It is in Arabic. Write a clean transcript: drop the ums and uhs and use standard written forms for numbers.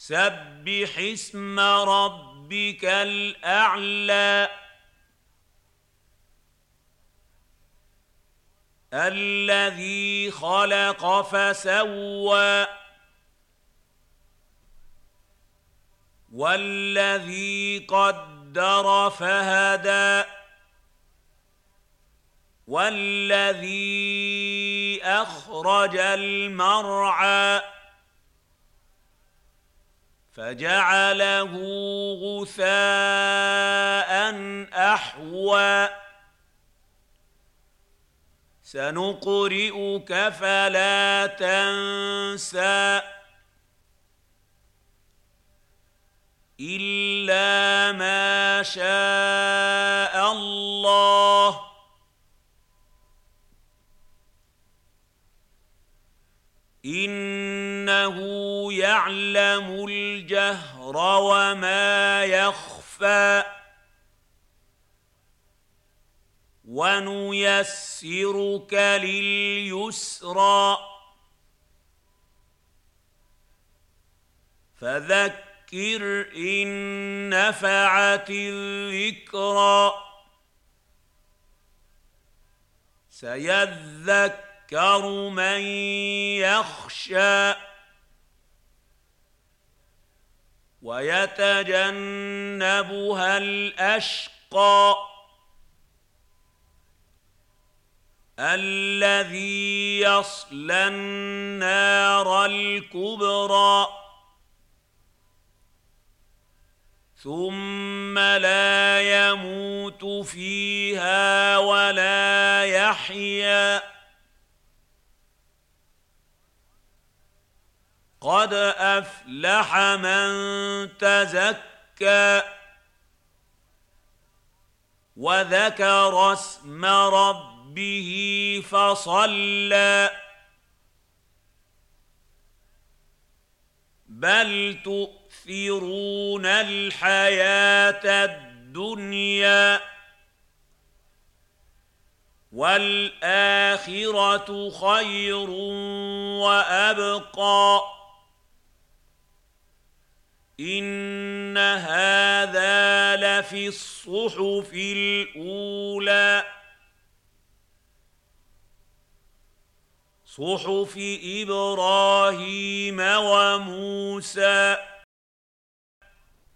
سبح اسم ربك الأعلى الذي خلق فسوى والذي قدر فهدى والذي أخرج المرعى فجعله غثاء أحوى سنقرئك فلا تنسى إلا ما شاء الله إنه يعلم الجهر وما يخفى ونيسرك لليسرى فذكر إن نفعت الذكرى سيذكر من يخشى ويتجنبها الأشقى الذي يصلى النار الكبرى ثم لا يموت فيها ولا يحيا قد أفلح من تزكى وذكر اسم ربه فصلى بل تؤثرون الحياة الدنيا والآخرة خير وأبقى إن هذا لفي الصحف الأولى صحف إبراهيم وموسى